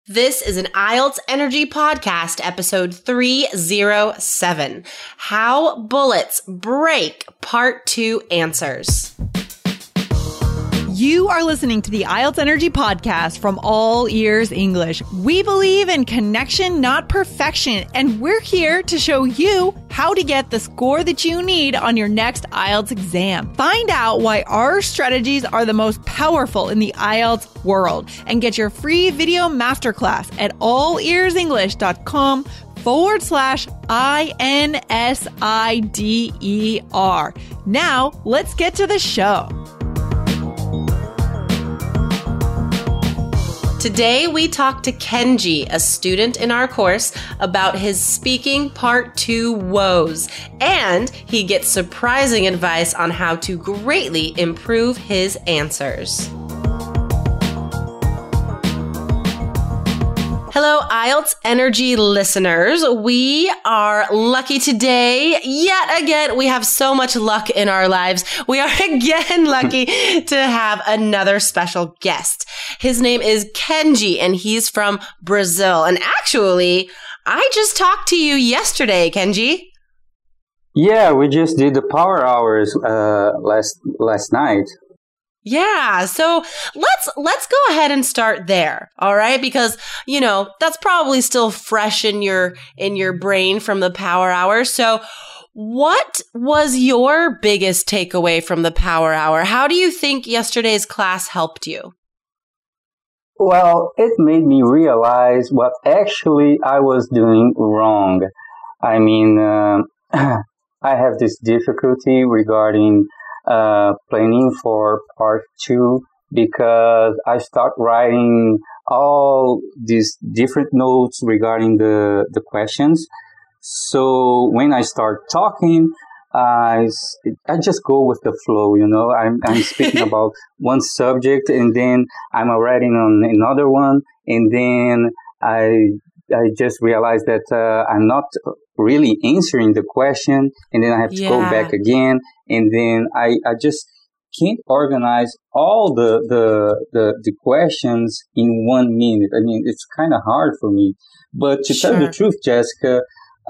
This is an IELTS Energy Podcast, episode 307, How Bullets Break, Part 2 Answers. You are listening to the IELTS Energy Podcast from All Ears English. We believe in connection, not perfection, and we're here to show you how to get the score that you need on your next IELTS exam. Find out why our strategies are the most powerful in the IELTS world and get your free video masterclass at allearsenglish.com/INSIDER. Now, let's get to the show. Today, we talk to Kenji, a student in our course, about his speaking Part 2 woes, and he gets surprising advice on how to greatly improve his answers. Hello, IELTS Energy listeners. We are lucky today. Yet again, we have so much luck in our lives. We are again lucky to have another special guest. His name is Kenji, and he's from Brazil. And actually, I just talked to you yesterday, Kenji. Yeah, we just did the power hours last night. Yeah, so let's go ahead and start there. All right, because that's probably still fresh in your brain from the power hour. So what was your biggest takeaway from the power hour? How do you think yesterday's class helped you? Well, it made me realize what actually I was doing wrong. I mean, I have this difficulty regarding planning for part 2 because I start writing all these different notes regarding the questions. So when I start talking, I just go with the flow, I'm speaking about one subject and then I'm writing on another one, and then I just realized that I'm not really answering the question, and then I have to go back again, and then I just can't organize all the questions in 1 minute. I mean, it's kind of hard for me. But to tell you the truth, Jessica,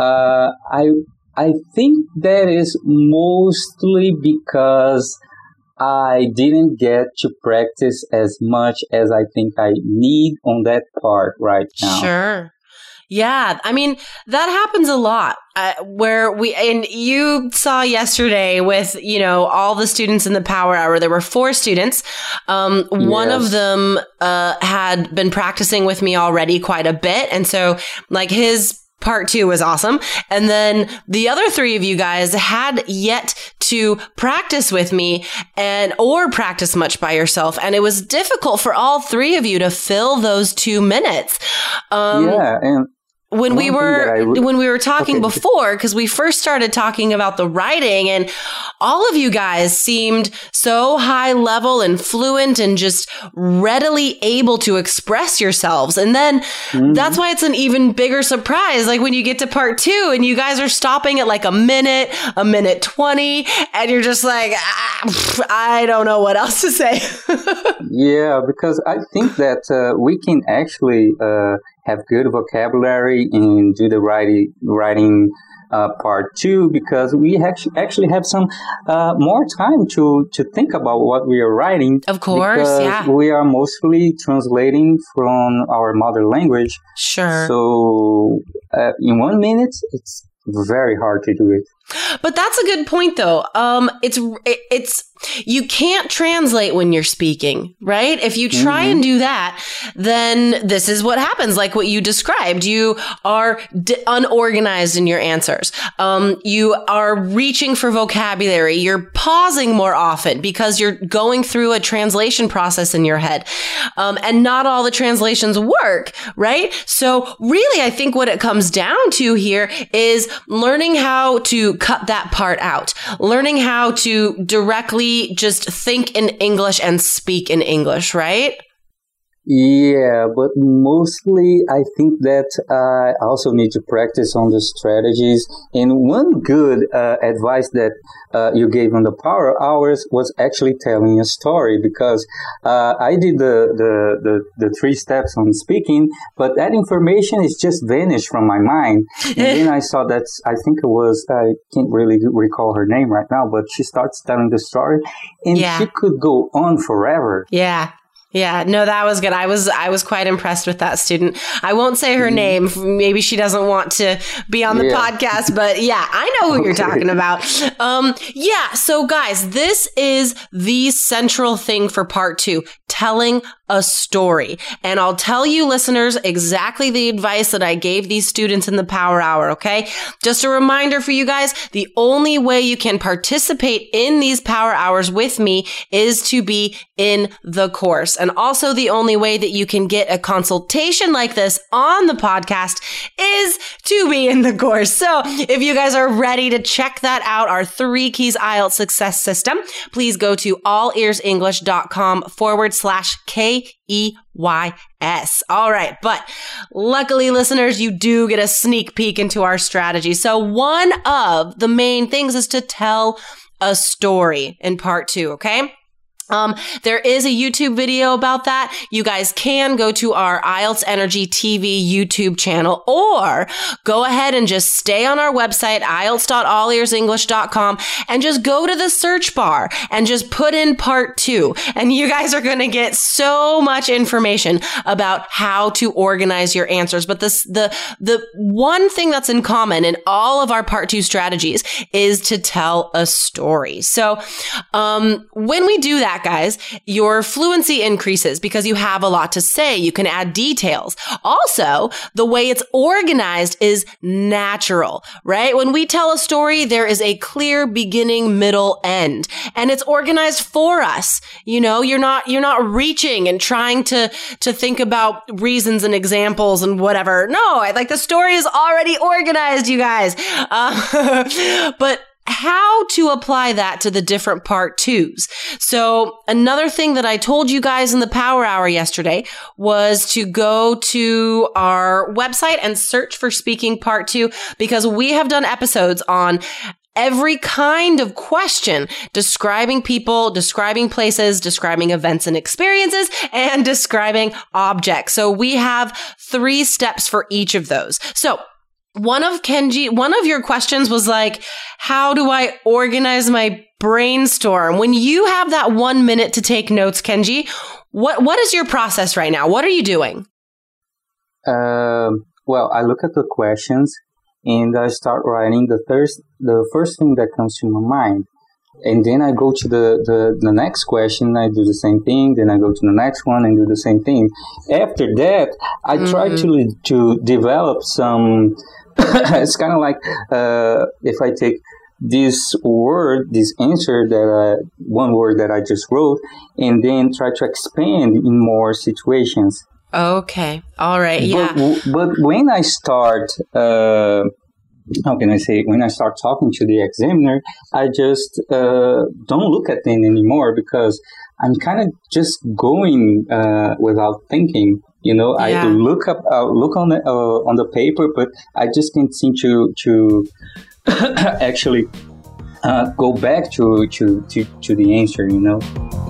I think that is mostly because I didn't get to practice as much as I think I need on that part right now. Sure. Yeah, I mean, that happens a lot and you saw yesterday with, all the students in the power hour, there were 4 students. One of them had been practicing with me already quite a bit. And so his Part 2 was awesome. And then the other 3 of you guys had yet to practice with me or practice much by yourself. And it was difficult for all 3 of you to fill those 2 minutes. And when we were talking before, because we first started talking about the writing, and all of you guys seemed so high level and fluent and just readily able to express yourselves. And then that's why it's an even bigger surprise. When you get to part 2 and you guys are stopping at a minute 20, and you're just I don't know what else to say. Yeah, because I think that we can actually have good vocabulary and do the writing part 2 because we actually have some more time to think about what we are writing. Of course, because we are mostly translating from our mother language. Sure. So in 1 minute, it's very hard to do it. But that's a good point, though. It's you can't translate when you're speaking, right? If you try and do that, then this is what happens. Like what you described, you are unorganized in your answers. You are reaching for vocabulary. You're pausing more often because you're going through a translation process in your head. And not all the translations work, right? So really, I think what it comes down to here is learning how to cut that part out, learning how to directly just think in English and speak in English, right? Yeah, but mostly I think that I also need to practice on the strategies. And one good advice that you gave on the power hours was actually telling a story, because I did the 3 steps on speaking, but that information is just vanished from my mind. And then I saw that, I think it was, I can't really recall her name right now, but she starts telling the story and she could go on forever. Yeah. Yeah, no, that was good. I was quite impressed with that student. I won't say her name. Maybe she doesn't want to be on the podcast, but yeah, I know who you're talking about. So guys, this is the central thing for part 2, telling a story. And I'll tell you listeners exactly the advice that I gave these students in the Power Hour, okay? Just a reminder for you guys, the only way you can participate in these Power Hours with me is to be in the course. And also the only way that you can get a consultation like this on the podcast is to be in the course. So if you guys are ready to check that out, our 3 Keys IELTS success system, please go to allearsenglish.com/KEYS. All right. But luckily, listeners, you do get a sneak peek into our strategy. So one of the main things is to tell a story in part 2. Okay. There is a YouTube video about that. You guys can go to our IELTS Energy TV YouTube channel, or go ahead and just stay on our website, IELTS.allearsenglish.com, and just go to the search bar and just put in part 2. And you guys are going to get so much information about how to organize your answers. But the one thing that's in common in all of our part 2 strategies is to tell a story. So, when we do that, guys, your fluency increases because you have a lot to say. You can add details. Also, the way it's organized is natural, right? When we tell a story, there is a clear beginning, middle, end, and it's organized for us. You know, you're not reaching and trying to think about reasons and examples and whatever. No, the story is already organized, you guys. But how to apply that to the different part 2s. So another thing that I told you guys in the Power Hour yesterday was to go to our website and search for Speaking Part 2, because we have done episodes on every kind of question, describing people, describing places, describing events and experiences, and describing objects. So we have 3 steps for each of those. So one of your questions was like, how do I organize my brainstorm? When you have that 1 minute to take notes, Kenji, what is your process right now? What are you doing? Well, I look at the questions and I start writing the first thing that comes to my mind. And then I go to the next question, I do the same thing, then I go to the next one and do the same thing. After that, I try to develop some, it's kind of like if I take this answer one word that I just wrote, and then try to expand in more situations. Okay. All right. Yeah. But when I start, when I start talking to the examiner, I just don't look at them anymore, because I'm kind of just going without thinking. You know, I look on the paper, but I just can't seem to actually go back to the answer. You know.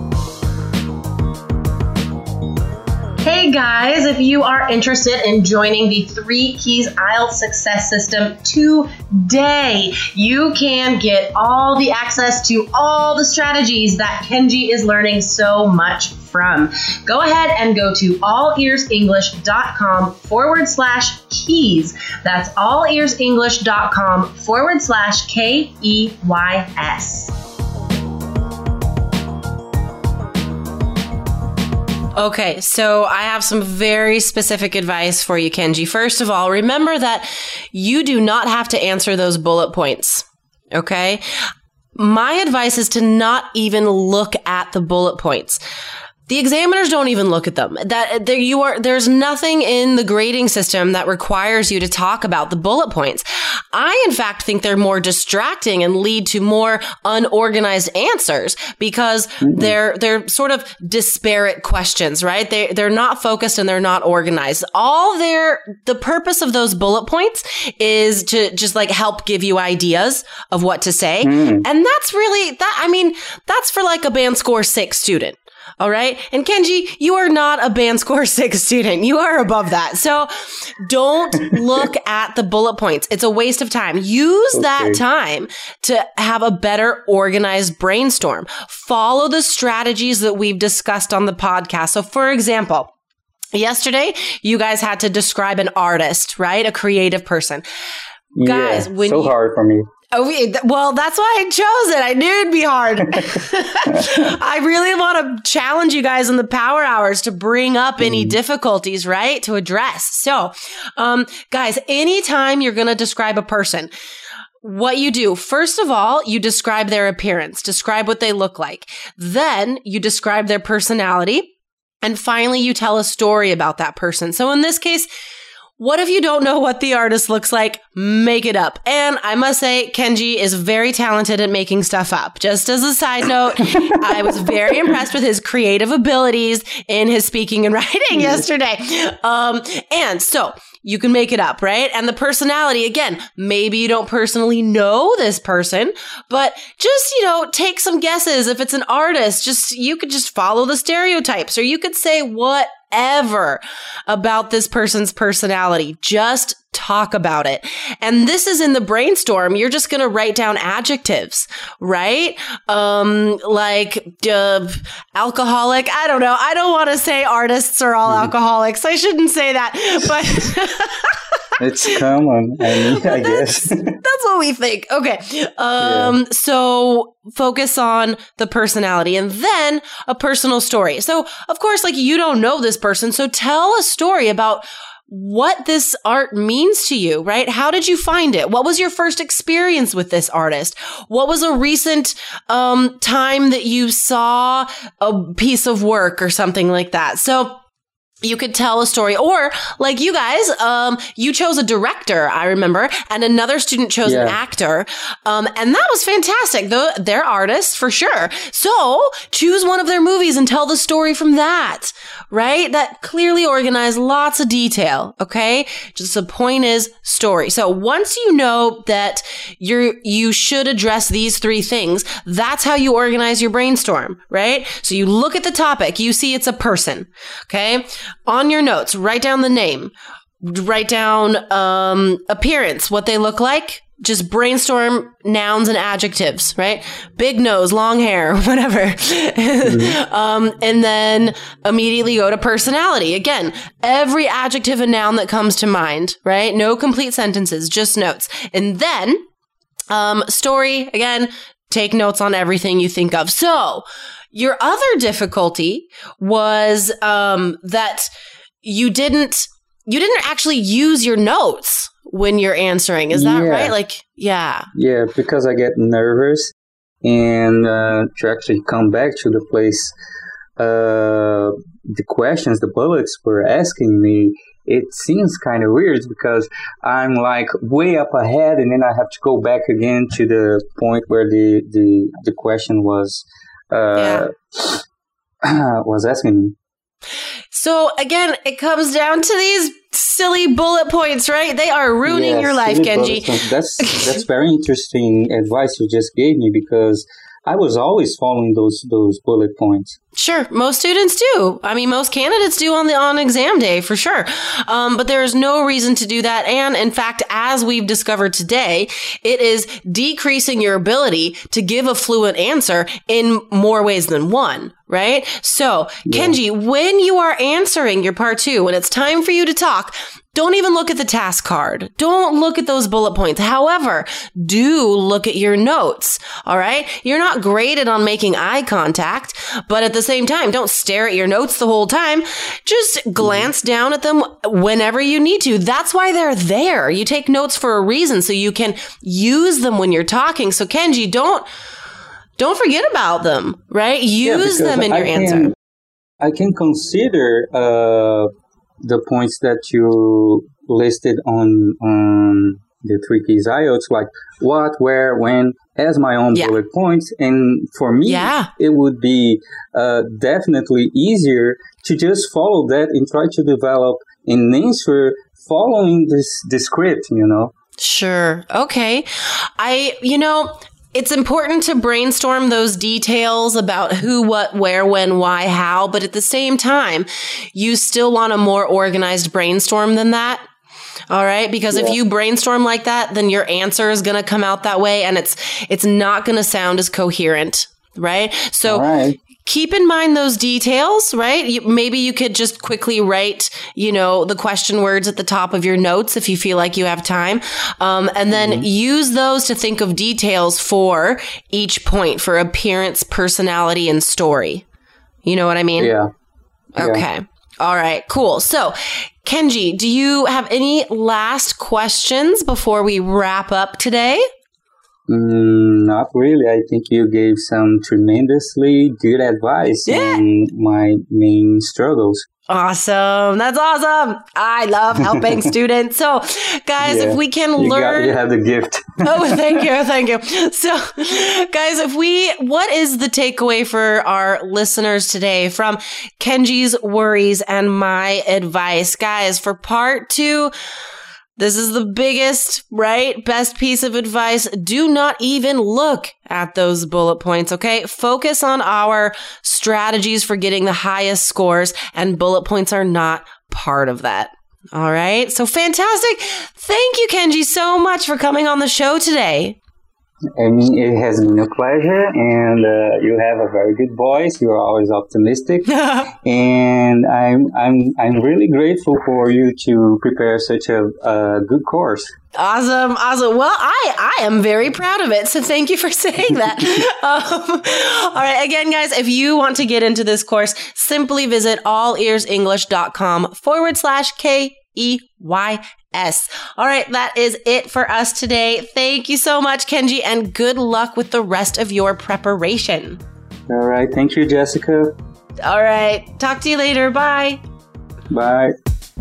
Hey guys, if you are interested in joining the 3 Keys IELTS Success System today, you can get all the access to all the strategies that Kenji is learning so much from. Go ahead and go to allearsenglish.com/keys. That's allearsenglish.com/KEYS. Okay, so I have some very specific advice for you, Kenji. First of all, remember that you do not have to answer those bullet points, okay? My advice is to not even look at the bullet points. The examiners don't even look at them. There's nothing in the grading system that requires you to talk about the bullet points. I, in fact, think they're more distracting and lead to more unorganized answers because they're sort of disparate questions, right? They're not focused and they're not organized. The purpose of those bullet points is to just like help give you ideas of what to say. And that's really that's for like a band score 6 student. All right. And Kenji, you are not a band score 6 student. You are above that. So don't look at the bullet points. It's a waste of time. Use that time to have a better organized brainstorm. Follow the strategies that we've discussed on the podcast. So for example, yesterday, you guys had to describe an artist, right? A creative person. Guys, hard for me. Oh, well, that's why I chose it. I knew it'd be hard. I really want to challenge you guys in the power hours to bring up any difficulties, right? To address. So, guys, anytime you're going to describe a person, what you do, first of all, you describe their appearance, describe what they look like. Then you describe their personality. And finally, you tell a story about that person. So in this case, what if you don't know what the artist looks like? Make it up. And I must say, Kenji is very talented at making stuff up. Just as a side note, I was very impressed with his creative abilities in his speaking and writing yesterday. And so you can make it up, right? And the personality, again, maybe you don't personally know this person, but just, take some guesses. If it's an artist, you could just follow the stereotypes, or you could say whatever about this person's personality. Just talk about it. And this is in the brainstorm. You're just going to write down adjectives, right? Like alcoholic. I don't know. I don't want to say artists are all alcoholics. I shouldn't say that, but it's common. I guess that's what we think. Okay. So focus on the personality and then a personal story. So of course, you don't know this person. So tell a story about what this art means to you, right? How did you find it? What was your first experience with this artist? What was a recent time that you saw a piece of work or something like that? So you could tell a story, or like you guys, you chose a director, I remember, and another student chose an actor. And that was fantastic. They're artists for sure. So choose one of their movies and tell the story from that, right? That clearly organized, lots of detail. Okay. Just the point is story. So once you know that you should address these 3 things, that's how you organize your brainstorm, right? So you look at the topic, you see it's a person. Okay. On your notes, write down the name, write down appearance, what they look like. Just brainstorm nouns and adjectives, right? Big nose, long hair, whatever. And then immediately go to personality. Again, every adjective and noun that comes to mind, right? No complete sentences, just notes. And then story, again, take notes on everything you think of. So your other difficulty was that you didn't actually use your notes when you're answering. Is that right? Yeah, because I get nervous, and to actually come back to the place, the questions the bullets were asking me, it seems kind of weird because I'm way up ahead, and then I have to go back again to the point where the question was asking me. So again, it comes down to these silly bullet points, right? They are ruining your life, Kenji. That's very interesting advice you just gave me, because I was always following those bullet points. Sure. Most students do. I mean, most candidates do on exam day, for sure. But there is no reason to do that. And in fact, as we've discovered today, it is decreasing your ability to give a fluent answer in more ways than one, right? So, Kenji, when you are answering your part 2, when it's time for you to talk, don't even look at the task card. Don't look at those bullet points. However, do look at your notes. All right. You're not graded on making eye contact, but at the same time, don't stare at your notes the whole time. Just glance down at them whenever you need to. That's why they're there. You take notes for a reason, so you can use them when you're talking. So Kenji, don't forget about them, right? Use them in your answer. I can consider the points that you listed on the 3 keys IELTS, like what, where, when, as my own bullet points. And for me, it would be definitely easier to just follow that and try to develop an answer following the script, you know? Sure. Okay. It's important to brainstorm those details about who, what, where, when, why, how, but at the same time, you still want a more organized brainstorm than that. All right. Because if you brainstorm like that, then your answer is going to come out that way and it's not going to sound as coherent. Right. So keep in mind those details, right? Maybe you could just quickly write, the question words at the top of your notes if you feel like you have time. And then use those to think of details for each point, for appearance, personality, and story. You know what I mean? Yeah. Okay. All right, cool. So, Kenji, do you have any last questions before we wrap up today? Not really. I think you gave some tremendously good advice on my main struggles. Awesome. That's awesome. I love helping students. So, guys, if we can learn... You have the gift. Oh, thank you. Thank you. So, guys, what is the takeaway for our listeners today from Kenji's worries and my advice? Guys, for part 2... this is the biggest, best piece of advice. Do not even look at those bullet points, okay? Focus on our strategies for getting the highest scores, and bullet points are not part of that. All right? So fantastic. Thank you, Kenji, so much for coming on the show today. I mean, it has been a pleasure, and you have a very good voice. You are always optimistic, and I'm really grateful for you to prepare such a good course. Awesome. Well, I am very proud of it, so thank you for saying that. All right, again, guys, if you want to get into this course, simply visit allearsenglish.com/KEYS. All right, that is it for us today. Thank you so much, Kenji, and good luck with the rest of your preparation. All right, thank you, Jessica. All right, talk to you later. Bye. Bye.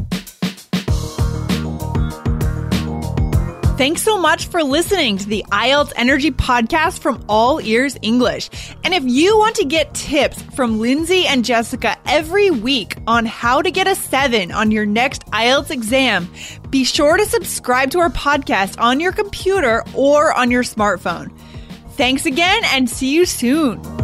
Thanks so much for listening to the IELTS Energy Podcast from All Ears English. And if you want to get tips from Lindsay and Jessica every week on how to get a 7 on your next IELTS exam, be sure to subscribe to our podcast on your computer or on your smartphone. Thanks again and see you soon.